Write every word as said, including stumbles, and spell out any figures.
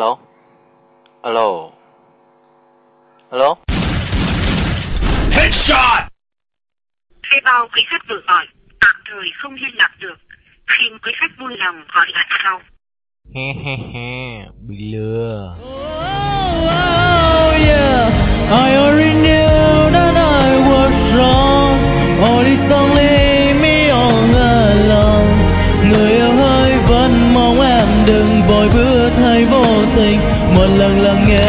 Alo. Alo. Alo. Headshot. Thuê bao quý khách vừa gọi tạm thời không liên lạc được. Xin quý khách vui lòng gọi lại sau. He he he, bị lừa. Oh, oh, yeah. I already knew that I was wrong. All this only me all alone. Người yêu ơi vẫn mong em đừng vội bước hay vô tình. Một lần lắng nghe